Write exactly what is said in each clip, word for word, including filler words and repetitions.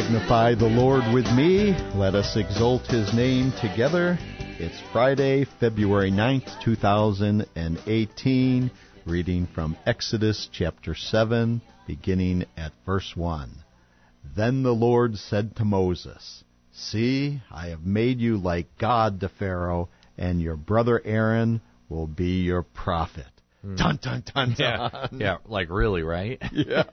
Magnify the Lord with me. Let us exalt His name together. It's Friday, February ninth, two thousand eighteen, reading from Exodus chapter seven, beginning at verse one. Then the Lord said to Moses, See, I have made you like God to Pharaoh, and your brother Aaron will be your prophet. Mm. Dun, dun, dun, dun. Yeah, yeah, like really, right? Yes.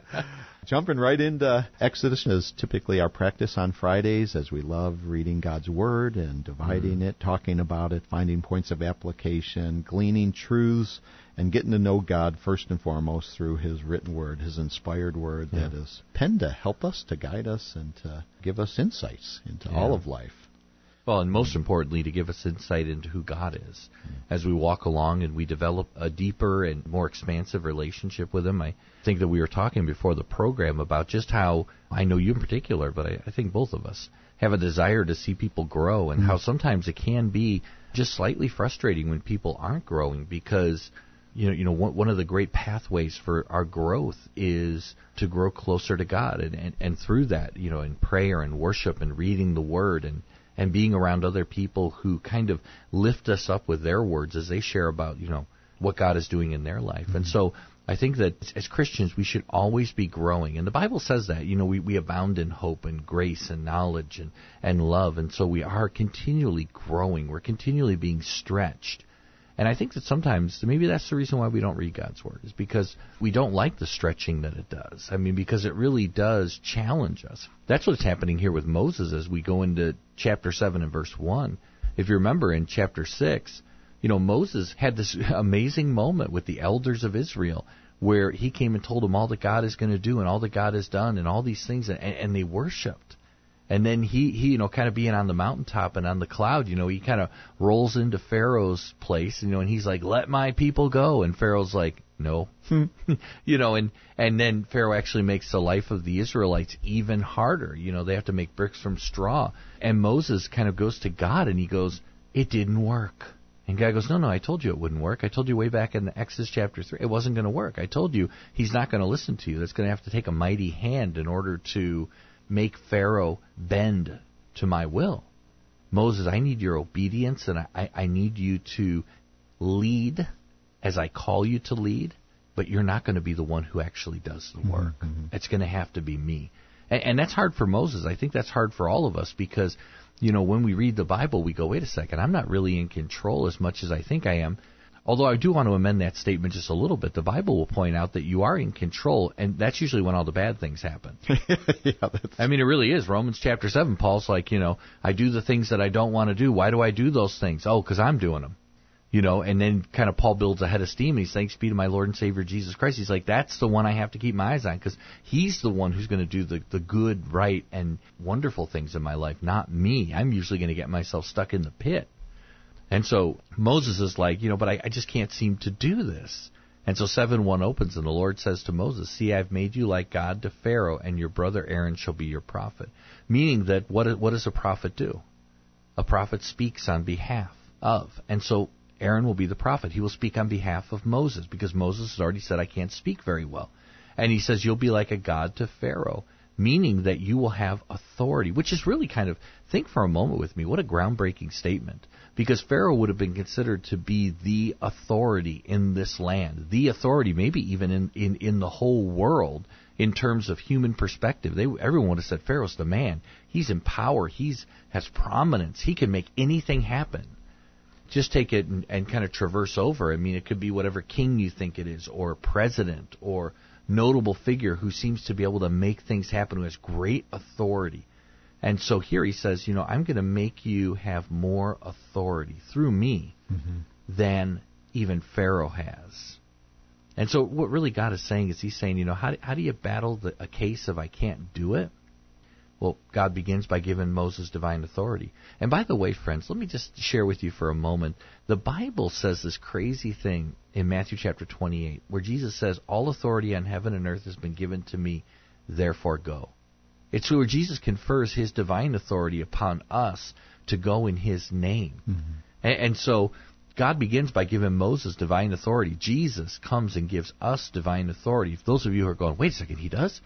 Jumping right into Exodus is typically our practice on Fridays, as we love reading God's Word and dividing mm. it, talking about it, finding points of application, gleaning truths, and getting to know God first and foremost through His written Word, His inspired Word yeah. that is penned to help us, to guide us, and to give us insights into yeah. all of life. Well, and most importantly, to give us insight into who God is. As we walk along and we develop a deeper and more expansive relationship with Him, I think that we were talking before the program about just how, I know you in particular, but I, I think both of us have a desire to see people grow, and mm-hmm. how sometimes it can be just slightly frustrating when people aren't growing, because you know, you know, one, one of the great pathways for our growth is to grow closer to God, and, and, and through that, you know, in prayer and worship and reading the Word and and being around other people who kind of lift us up with their words as they share about, you know, what God is doing in their life. Mm-hmm. And so I think that as Christians, we should always be growing. And the Bible says that, you know, we, we abound in hope and grace and knowledge and, and love. And so we are continually growing. We're continually being stretched. And I think that sometimes, maybe that's the reason why we don't read God's Word, is because we don't like the stretching that it does. I mean, because it really does challenge us. That's what's happening here with Moses as we go into chapter seven and verse one. If you remember in chapter six, you know, Moses had this amazing moment with the elders of Israel where he came and told them all that God is going to do and all that God has done and all these things, and, and they worshiped. And then he, he, you know, kind of being on the mountaintop and on the cloud, you know, he kind of rolls into Pharaoh's place, you know, and he's like, let my people go. And Pharaoh's like, no. you know, and, and then Pharaoh actually makes the life of the Israelites even harder. You know, they have to make bricks from straw. And Moses kind of goes to God and he goes, it didn't work. And God goes, no, no, I told you it wouldn't work. I told you way back in the Exodus chapter three, it wasn't going to work. I told you he's not going to listen to you. That's going to have to take a mighty hand in order to make Pharaoh bend to my will. Moses, I need your obedience, and I, I need you to lead as I call you to lead, but you're not going to be the one who actually does the work. Mm-hmm. It's going to have to be me. And, and that's hard for Moses. I think that's hard for all of us because, you know, when we read the Bible, we go, wait a second, I'm not really in control as much as I think I am. Although I do want to amend that statement just a little bit. The Bible will point out that you are in control, and that's usually when all the bad things happen. yeah, that's... I mean, it really is. Romans chapter seven, Paul's like, you know, I do the things that I don't want to do. Why do I do those things? Oh, because I'm doing them. You know, and then kind of Paul builds a head of steam. He's thanks be to my Lord and Savior Jesus Christ. He's like, that's the one I have to keep my eyes on because he's the one who's going to do the, the good, right, and wonderful things in my life, not me. I'm usually going to get myself stuck in the pit. And so Moses is like, you know, but I, I just can't seem to do this. And so seven one opens, and the Lord says to Moses, see, I've made you like God to Pharaoh, and your brother Aaron shall be your prophet. Meaning that what, what does a prophet do? A prophet speaks on behalf of. And so Aaron will be the prophet. He will speak on behalf of Moses, because Moses has already said, I can't speak very well. And he says, you'll be like a God to Pharaoh. Meaning that you will have authority, which is really kind of, think for a moment with me, what a groundbreaking statement. Because Pharaoh would have been considered to be the authority in this land, the authority maybe even in, in, in the whole world in terms of human perspective. They, everyone would have said, Pharaoh's the man. He's in power. He's has prominence. He can make anything happen. Just take it and, and kind of traverse over. I mean, it could be whatever king you think it is, or president, or notable figure who seems to be able to make things happen, who has great authority. And so here he says, you know, I'm going to make you have more authority through me mm-hmm. than even Pharaoh has. And so what really God is saying is he's saying, you know, how, how do you battle the, a case of I can't do it? Well, God begins by giving Moses divine authority. And by the way, friends, let me just share with you for a moment. The Bible says this crazy thing in Matthew chapter twenty-eight, where Jesus says, all authority on heaven and earth has been given to me, therefore go. It's where Jesus confers his divine authority upon us to go in his name. Mm-hmm. And, and so God begins by giving Moses divine authority. Jesus comes and gives us divine authority. Those of you who are going, wait a second, he does?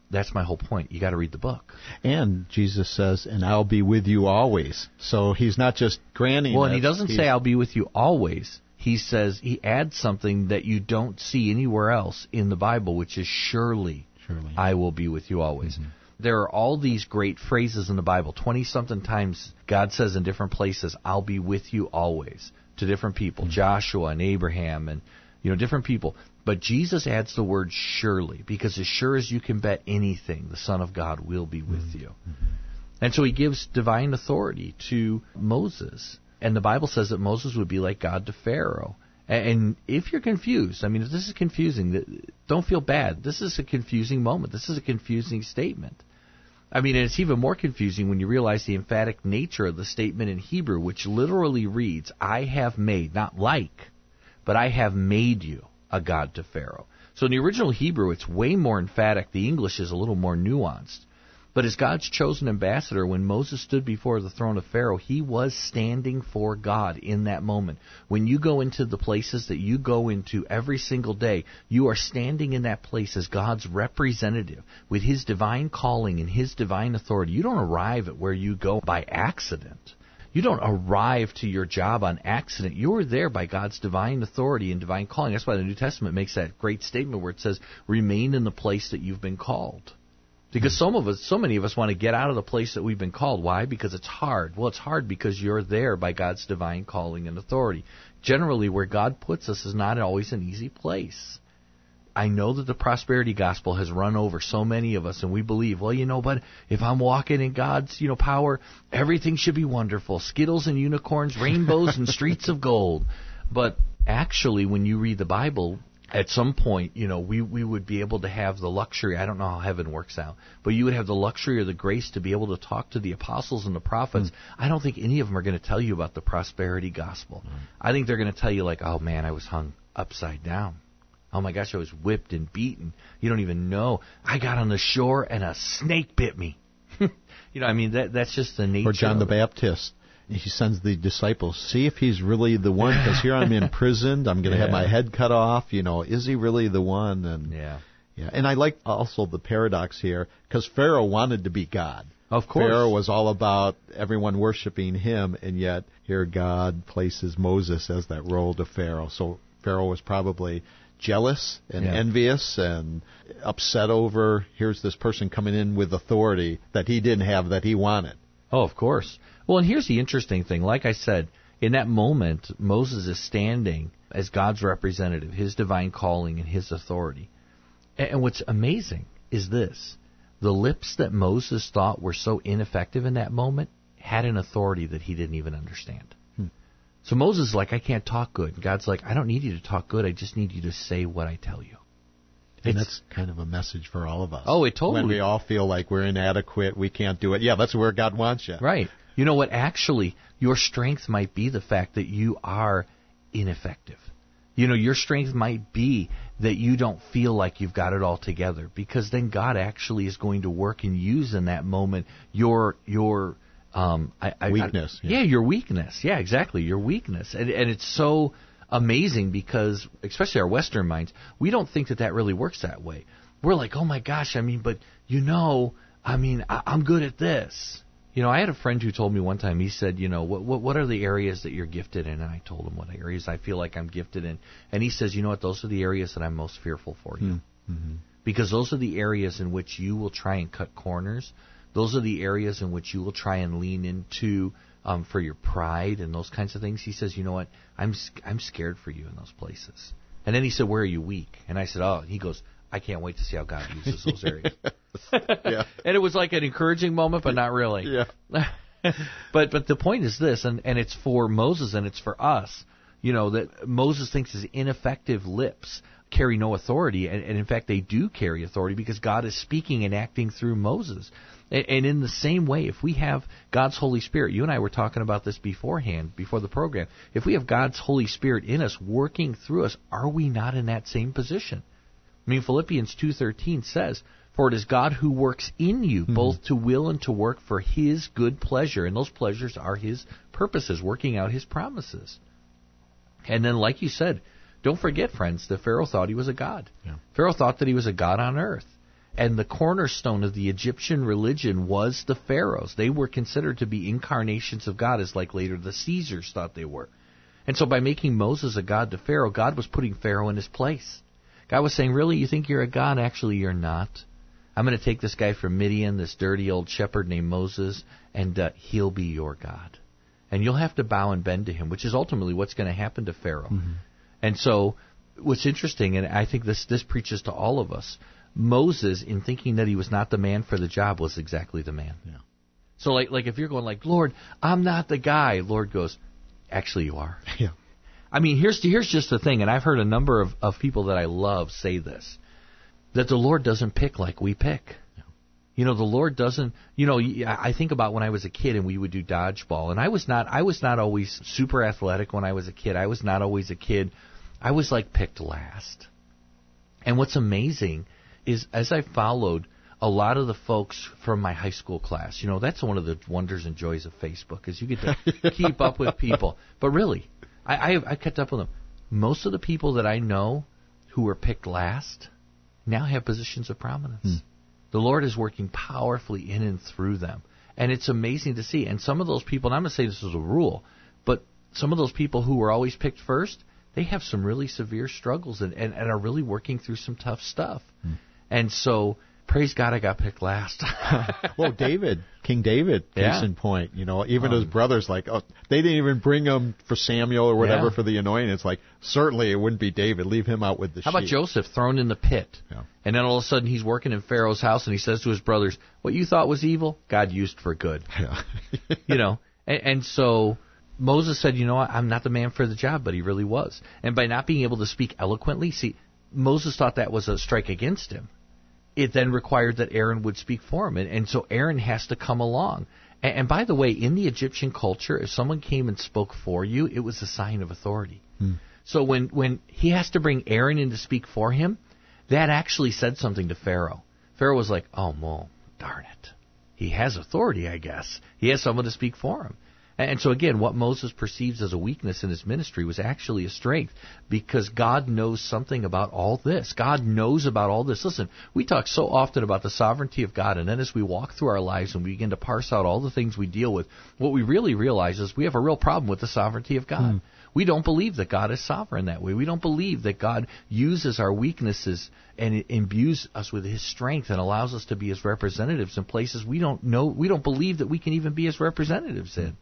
that's my whole point. You got to read the book. And Jesus says, and I'll be with you always. So he's not just granting Well, it, and he doesn't he's, say I'll be with you always. He says, he adds something that you don't see anywhere else in the Bible, which is surely, surely. I will be with you always. Mm-hmm. There are all these great phrases in the Bible. twenty-something times God says in different places, I'll be with you always, to different people, mm-hmm. Joshua and Abraham and, you know, different people. But Jesus adds the word surely, because as sure as you can bet anything, the Son of God will be with mm-hmm. you. Mm-hmm. And so he gives divine authority to Moses. And the Bible says that Moses would be like God to Pharaoh. And if you're confused, I mean, if this is confusing, don't feel bad. This is a confusing moment. This is a confusing statement. I mean, and it's even more confusing when you realize the emphatic nature of the statement in Hebrew, which literally reads, I have made, not like, but I have made you a god to Pharaoh. So in the original Hebrew, it's way more emphatic. The English is a little more nuanced. But as God's chosen ambassador, when Moses stood before the throne of Pharaoh, he was standing for God in that moment. When you go into the places that you go into every single day, you are standing in that place as God's representative with his divine calling and his divine authority. You don't arrive at where you go by accident. You don't arrive to your job on accident. You're there by God's divine authority and divine calling. That's why the New Testament makes that great statement where it says, remain in the place that you've been called. Because some of us, so many of us want to get out of the place that we've been called. Why? Because it's hard. Well, it's hard because you're there by God's divine calling and authority. Generally, where God puts us is not always an easy place. I know that the prosperity gospel has run over so many of us, and we believe, well, you know, but if I'm walking in God's, you know, power, everything should be wonderful. Skittles and unicorns, rainbows and streets of gold. But actually, when you read the Bible, at some point, you know, we, we would be able to have the luxury, I don't know how heaven works out, but you would have the luxury or the grace to be able to talk to the apostles and the prophets. Mm. I don't think any of them are going to tell you about the prosperity gospel. Mm. I think they're going to tell you like, oh man, I was hung upside down. Oh my gosh, I was whipped and beaten. You don't even know. I got on the shore and a snake bit me. You know, I mean, that that's just the nature. Or John the Baptist. He sends the disciples, see if he's really the one, because here I'm imprisoned. I'm going to yeah. have my head cut off. You know, is he really the one? And yeah, yeah. And I like also the paradox here, because Pharaoh wanted to be God. Of course, Pharaoh was all about everyone worshiping him, and yet here God places Moses as that role to Pharaoh. So Pharaoh was probably jealous and yeah. envious and upset over here's this person coming in with authority that he didn't have that he wanted. Oh, of course. Well, and here's the interesting thing. Like I said, in that moment, Moses is standing as God's representative, his divine calling and his authority. And what's amazing is this. The lips that Moses thought were so ineffective in that moment had an authority that he didn't even understand. Hmm. So Moses is like, I can't talk good. And God's like, I don't need you to talk good. I just need you to say what I tell you. And it's, that's kind of a message for all of us. Oh, it totally. When we all feel like we're inadequate, we can't do it. Yeah, that's where God wants you. Right. You know what? Actually, your strength might be the fact that you are ineffective. You know, your strength might be that you don't feel like you've got it all together, because then God actually is going to work and use in that moment your your um I, I, weakness. I, yeah. yeah, your weakness. Yeah, exactly, your weakness. And and it's so amazing because, especially our Western minds, we don't think that that really works that way. We're like, oh my gosh, I mean, but you know, I mean, I, I'm good at this. You know, I had a friend who told me one time, he said, you know, what, what what are the areas that you're gifted in? And I told him what areas I feel like I'm gifted in. And he says, you know what, those are the areas that I'm most fearful for you. Mm-hmm. Because those are the areas in which you will try and cut corners. Those are the areas in which you will try and lean into um, for your pride and those kinds of things. He says, you know what, I'm I'm scared for you in those places. And then he said, where are you weak? And I said, oh, he goes, I can't wait to see how God uses those areas. Yeah. And it was like an encouraging moment, but not really. Yeah. but but the point is this, and, and it's for Moses and it's for us, you know, that Moses thinks his ineffective lips carry no authority, and, and in fact they do carry authority because God is speaking and acting through Moses. And, and in the same way, if we have God's Holy Spirit, you and I were talking about this beforehand, before the program, if we have God's Holy Spirit in us, working through us, are we not in that same position? I mean, Philippians two thirteen says, for it is God who works in you, mm-hmm. both to will and to work for His good pleasure. And those pleasures are His purposes, working out His promises. And then, like you said, don't forget, friends, that Pharaoh thought he was a god. Yeah. Pharaoh thought that he was a god on earth. And the cornerstone of the Egyptian religion was the pharaohs. They were considered to be incarnations of God, as like later the Caesars thought they were. And so by making Moses a god to Pharaoh, God was putting Pharaoh in his place. God was saying, really, you think you're a god? Actually, you're not. I'm going to take this guy from Midian, this dirty old shepherd named Moses, and uh, he'll be your God. And you'll have to bow and bend to him, which is ultimately what's going to happen to Pharaoh. Mm-hmm. And so what's interesting, and I think this, this preaches to all of us, Moses, in thinking that he was not the man for the job, was exactly the man. Yeah. So like like if you're going like, Lord, I'm not the guy, Lord goes, actually you are. Yeah. I mean, here's here's just the thing, and I've heard a number of, of people that I love say this, that the Lord doesn't pick like we pick. Yeah. You know, the Lord doesn't, you know, I think about when I was a kid and we would do dodgeball, and I was not I was not always super athletic when I was a kid. I was not always a kid. I was like picked last. And what's amazing is as I followed a lot of the folks from my high school class, you know, that's one of the wonders and joys of Facebook, is you get to keep up with people. But really, I, I, I kept up with them. Most of the people that I know who were picked last now have positions of prominence. Hmm. The Lord is working powerfully in and through them. And it's amazing to see. And some of those people, and I'm going to say this is a rule, but some of those people who were always picked first, they have some really severe struggles and, and, and are really working through some tough stuff. Hmm. And so, praise God, I got picked last. Well, David, King David, case yeah. in point. You know, even um, his brothers, like, oh, they didn't even bring him for Samuel or whatever yeah. for the anointing. It's like, certainly it wouldn't be David. Leave him out with the How sheep. about Joseph thrown in the pit? Yeah. And then all of a sudden he's working in Pharaoh's house and he says to his brothers, what you thought was evil, God used for good. Yeah. You know, and, and so Moses said, you know what, I'm not the man for the job, but he really was. And by not being able to speak eloquently, see, Moses thought that was a strike against him. It then required that Aaron would speak for him. And, and so Aaron has to come along. And, and by the way, in the Egyptian culture, if someone came and spoke for you, it was a sign of authority. Hmm. So when, when he has to bring Aaron in to speak for him, that actually said something to Pharaoh. Pharaoh was like, oh, well, darn it. He has authority, I guess. He has someone to speak for him. And so again, what Moses perceives as a weakness in his ministry was actually a strength, because God knows something about all this. God knows about all this. Listen, we talk so often about the sovereignty of God, and then as we walk through our lives and we begin to parse out all the things we deal with, what we really realize is we have a real problem with the sovereignty of God. Mm. We don't believe that God is sovereign that way. We don't believe that God uses our weaknesses and imbues us with His strength and allows us to be His representatives in places we don't know, we don't believe that we can even be His representatives in.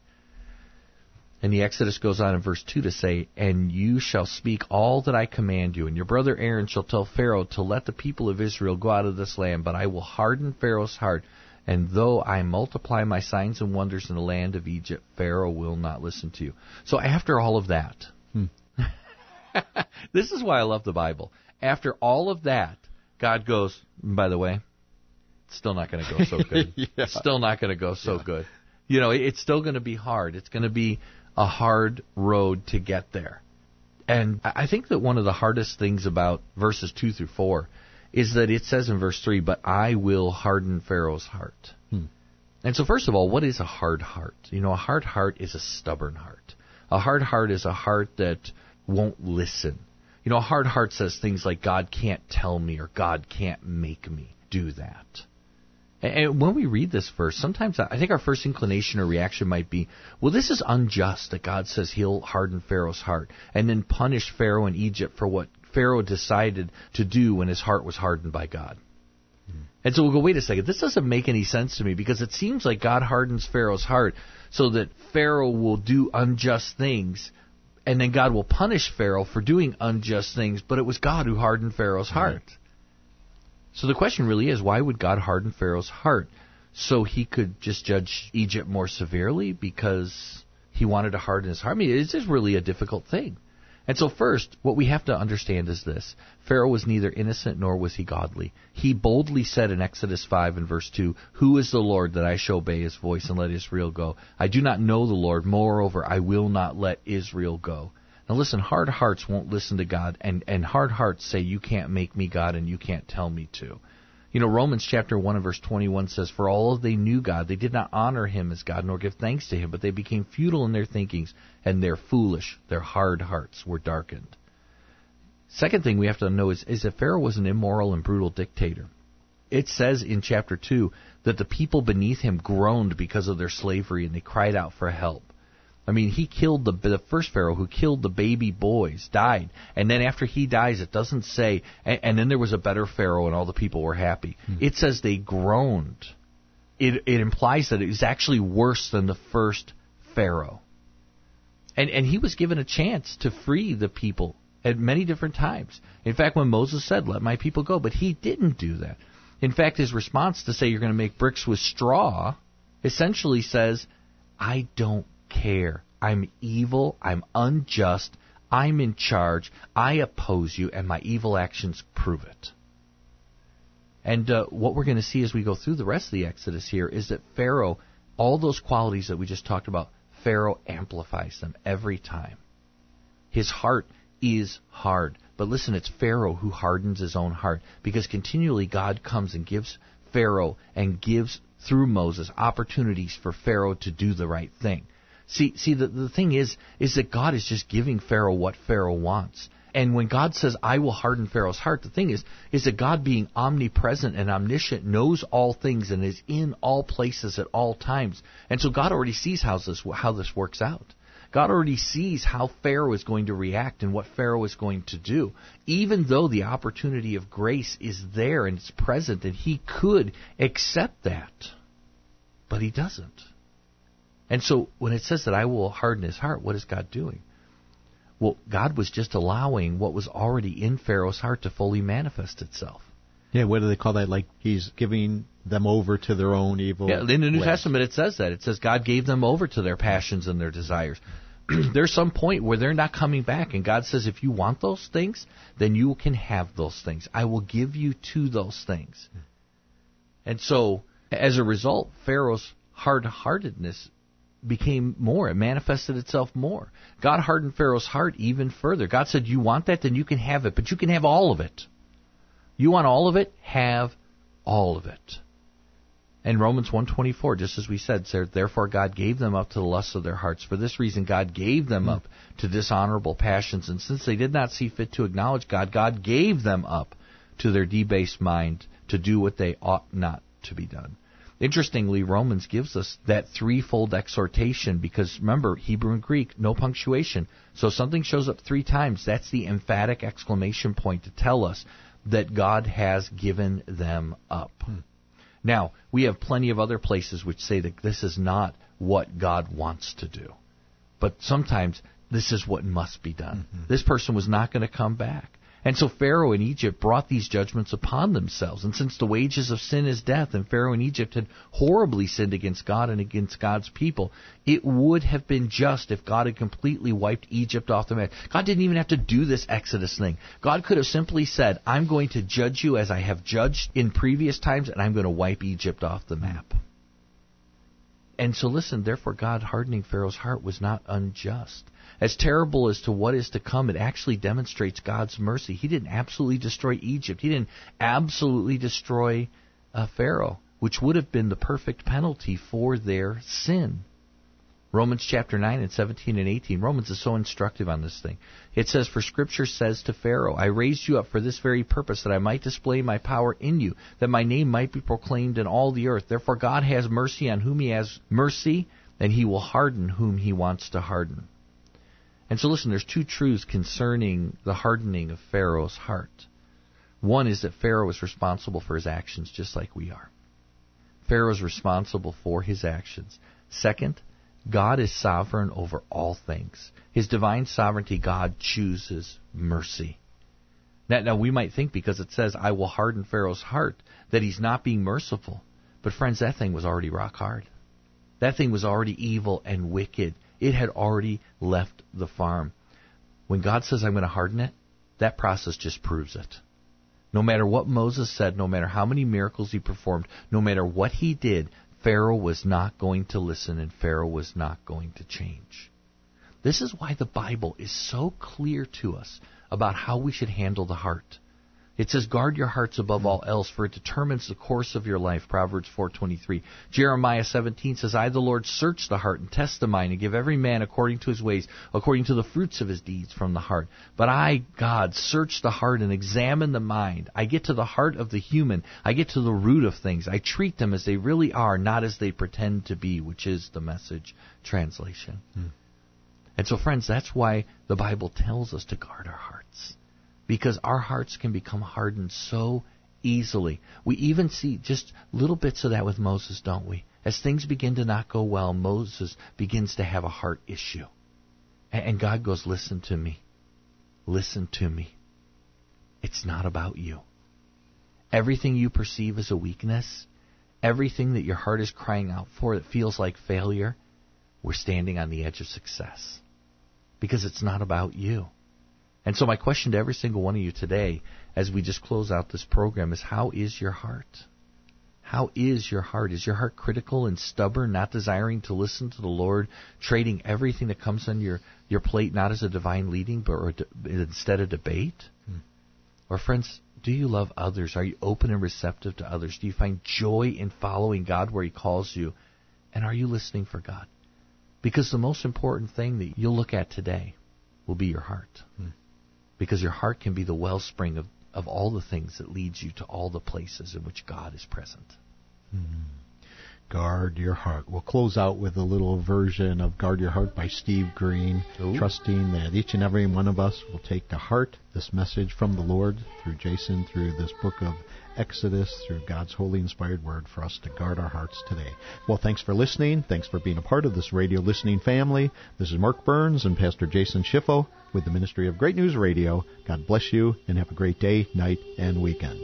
And the Exodus goes on in verse two to say, and you shall speak all that I command you, and your brother Aaron shall tell Pharaoh to let the people of Israel go out of this land, but I will harden Pharaoh's heart, and though I multiply my signs and wonders in the land of Egypt, Pharaoh will not listen to you. So after all of that, hmm. This is why I love the Bible. After all of that, God goes, by the way, it's still not going to go so good. yeah. Still not going to go so yeah. good. You know, it's still going to be hard. It's going to be a hard road to get there. And I think that one of the hardest things about verses two through four is that it says in verse three, but I will harden Pharaoh's heart. Hmm. And so first of all, what is a hard heart? You know, a hard heart is a stubborn heart. A hard heart is a heart that won't listen. You know, a hard heart says things like, God can't tell me or God can't make me do that. And when we read this verse, sometimes I think our first inclination or reaction might be, well, this is unjust that God says He'll harden Pharaoh's heart and then punish Pharaoh in Egypt for what Pharaoh decided to do when his heart was hardened by God. Mm. And so we'll go, wait a second, this doesn't make any sense to me, because it seems like God hardens Pharaoh's heart so that Pharaoh will do unjust things, and then God will punish Pharaoh for doing unjust things, but it was God who hardened Pharaoh's mm. heart. So the question really is, why would God harden Pharaoh's heart? So He could just judge Egypt more severely because He wanted to harden his heart? I mean, it's just really a difficult thing. And so first, what we have to understand is this. Pharaoh was neither innocent nor was he godly. He boldly said in Exodus five and verse two, who is the Lord that I shall obey His voice and let Israel go? I do not know the Lord. Moreover, I will not let Israel go. Now listen, hard hearts won't listen to God, and, and hard hearts say, you can't make me God and you can't tell me to. You know, Romans chapter one and verse twenty-one says, for all they knew God, they did not honor Him as God nor give thanks to Him, but they became futile in their thinkings, and their foolish, their hard hearts were darkened. Second thing we have to know is, is that Pharaoh was an immoral and brutal dictator. It says in chapter two that the people beneath him groaned because of their slavery, and they cried out for help. I mean, he killed the the first Pharaoh who killed the baby boys, died. And then after he dies, it doesn't say, and, and then there was a better Pharaoh and all the people were happy. Hmm. It says they groaned. It, it implies that it was actually worse than the first Pharaoh. And, and he was given a chance to free the people at many different times. In fact, when Moses said, let my people go, but he didn't do that. In fact, his response to say you're going to make bricks with straw essentially says, I don't care. I'm evil. I'm unjust. I'm in charge. I oppose you, and my evil actions prove it. And uh, what we're going to see as we go through the rest of the Exodus here is that Pharaoh, all those qualities that we just talked about, Pharaoh amplifies them every time. His heart is hard. But listen, it's Pharaoh who hardens his own heart, because continually God comes and gives Pharaoh and gives, through Moses, opportunities for Pharaoh to do the right thing. See, see, the, the thing is, is that God is just giving Pharaoh what Pharaoh wants. And when God says, I will harden Pharaoh's heart, the thing is, is that God, being omnipresent and omniscient, knows all things and is in all places at all times. And so God already sees how this, how this works out. God already sees how Pharaoh is going to react and what Pharaoh is going to do. Even though the opportunity of grace is there and it's present, and he could accept that, but he doesn't. And so when it says that I will harden his heart, what is God doing? Well, God was just allowing what was already in Pharaoh's heart to fully manifest itself. Yeah, what do they call that? Like he's giving them over to their own evil Yeah, in the New ways. Testament it says that. It says God gave them over to their passions and their desires. There's some point where they're not coming back, and God says, if you want those things, then you can have those things. I will give you to those things. And so, as a result, Pharaoh's hard-heartedness became more. It manifested itself more. God hardened Pharaoh's heart even further. God said, you want that? Then you can have it, but you can have all of it. You want all of it? Have all of it. And Romans one twenty-four, just as we said, said, therefore God gave them up to the lusts of their hearts. For this reason God gave them up to dishonorable passions. And since they did not see fit to acknowledge God, God gave them up to their debased mind to do what they ought not to be done. Interestingly, Romans gives us that threefold exhortation because, remember, Hebrew and Greek, no punctuation. So if something shows up three times, that's the emphatic exclamation point to tell us that God has given them up. Hmm. Now, we have plenty of other places which say that this is not what God wants to do. But sometimes this is what must be done. Mm-hmm. This person was not going to come back. And so Pharaoh in Egypt brought these judgments upon themselves. And since the wages of sin is death, and Pharaoh in Egypt had horribly sinned against God and against God's people, it would have been just if God had completely wiped Egypt off the map. God didn't even have to do this Exodus thing. God could have simply said, I'm going to judge you as I have judged in previous times, and I'm going to wipe Egypt off the map. And so listen, therefore God hardening Pharaoh's heart was not unjust. As terrible as to what is to come, it actually demonstrates God's mercy. He didn't absolutely destroy Egypt. He didn't absolutely destroy uh, Pharaoh, which would have been the perfect penalty for their sin. Romans chapter nine and seventeen and eighteen. Romans is so instructive on this thing. It says, for Scripture says to Pharaoh, I raised you up for this very purpose, that I might display my power in you, that my name might be proclaimed in all the earth. Therefore God has mercy on whom he has mercy, and he will harden whom he wants to harden. And so listen, there's two truths concerning the hardening of Pharaoh's heart. One is that Pharaoh is responsible for his actions just like we are. Pharaoh is responsible for his actions. Second, God is sovereign over all things. His divine sovereignty, God chooses mercy. Now, now we might think because it says, I will harden Pharaoh's heart, that he's not being merciful. But friends, that thing was already rock hard. That thing was already evil and wicked. It had already left the farm. When God says, I'm going to harden it, that process just proves it. No matter what Moses said, no matter how many miracles he performed, no matter what he did, Pharaoh was not going to listen, and Pharaoh was not going to change. This is why the Bible is so clear to us about how we should handle the heart. It says, guard your hearts above all else, for it determines the course of your life, Proverbs four twenty-three. Jeremiah seventeen says, I, the Lord, search the heart and test the mind, and give every man according to his ways, according to the fruits of his deeds from the heart. But I, God, search the heart and examine the mind. I get to the heart of the human. I get to the root of things. I treat them as they really are, not as they pretend to be, which is the Message translation. Hmm. And so, friends, that's why the Bible tells us to guard our hearts. Because our hearts can become hardened so easily. We even see just little bits of that with Moses, don't we? As things begin to not go well, Moses begins to have a heart issue. And God goes, listen to me. Listen to me. It's not about you. Everything you perceive as a weakness, everything that your heart is crying out for that feels like failure, we're standing on the edge of success. Because it's not about you. And so my question to every single one of you today, as we just close out this program, is how is your heart? How is your heart? Is your heart critical and stubborn, not desiring to listen to the Lord, trading everything that comes on your, your plate not as a divine leading, but or de- instead a debate? Hmm. Or friends, do you love others? Are you open and receptive to others? Do you find joy in following God where He calls you? And are you listening for God? Because the most important thing that you'll look at today will be your heart. Hmm. Because your heart can be the wellspring of, of all the things that leads you to all the places in which God is present. Mm-hmm. Guard your heart. We'll close out with a little version of Guard Your Heart by Steve Green, Ooh. trusting that each and every one of us will take to heart this message from the Lord through Jason, through this book of Exodus, through God's holy inspired word for us to guard our hearts today. Well, thanks for listening. Thanks for being a part of this radio listening family. This is Mark Burns and Pastor Jason Schiffo with the Ministry of Great News Radio. God bless you and have a great day, night, and weekend.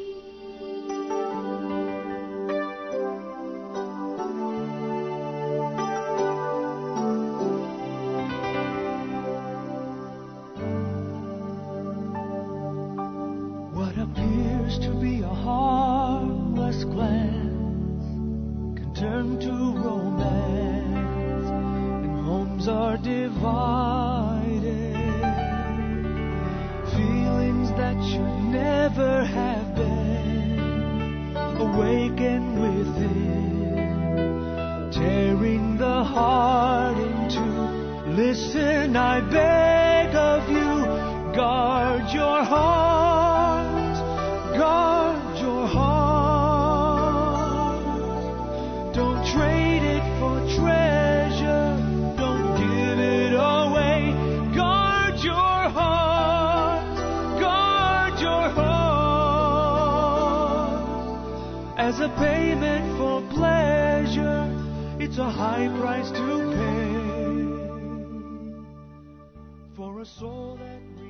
As a payment for pleasure, it's a high price to pay for a soul that